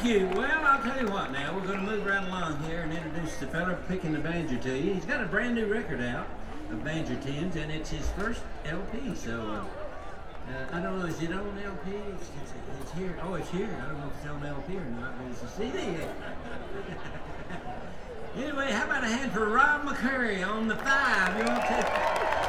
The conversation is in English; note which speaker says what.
Speaker 1: you. Well, I'll tell you what now. We're going to move right along here and introduce the fella picking the banjo to you. He's got a brand new record out of banjo tunes, and it's his first LP. So, I don't know, is it on LP? It's here. Oh, it's here. I don't know if it's on LP or not, but it's a CD. Anyway, how about a hand for Rob McCurry on the 5? You want to?